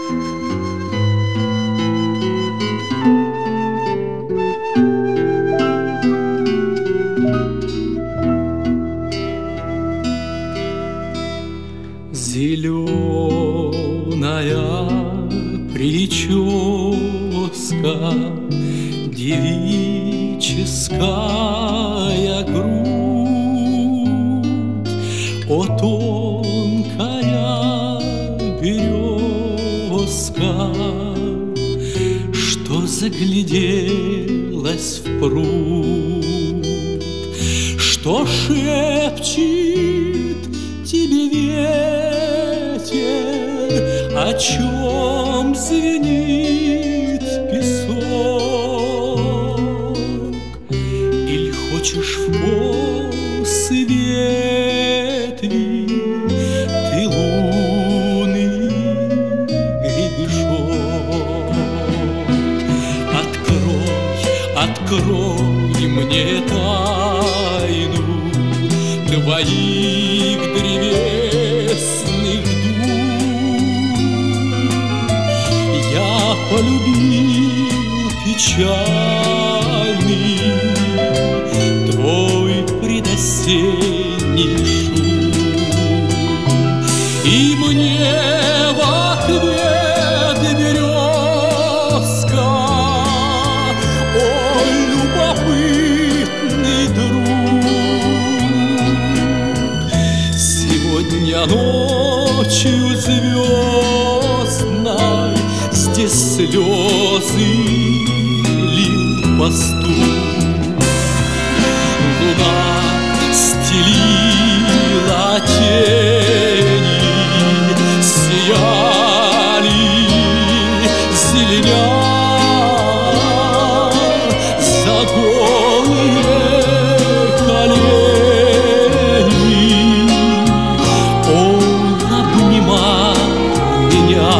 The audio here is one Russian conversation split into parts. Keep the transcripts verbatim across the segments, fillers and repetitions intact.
Зеленая прическа, девическая грудь, о тонкая березка, что загляделась в пруд, что шепчет тебе ветер, о чем звенит песок. Иль хочешь в косы ветви ты лунный гребешок? Открой, открой мне тайну твоих древесных душ. Я полюбил печальный твой предосенний шум, и мне в ответ березка: о, любопытный друг, сегодня ночью звездной здесь слезы лил пастух. Луна стелила тени, сияли зеленя за голые колени. Он обнимал меня,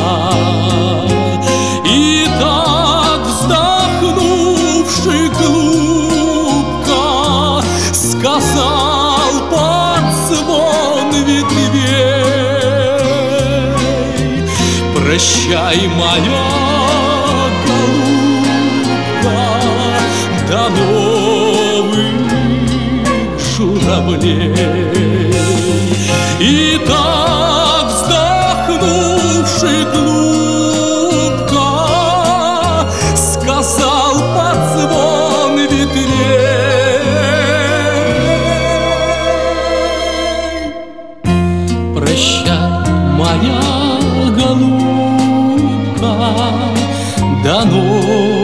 и так, вздохнувши глубко, сказал под звон ветвей: прощай, моя голубка, до новых журавлей. И так, вздохнувши глубко, сказал под звон ветвей: прощай, моя голубка, до новых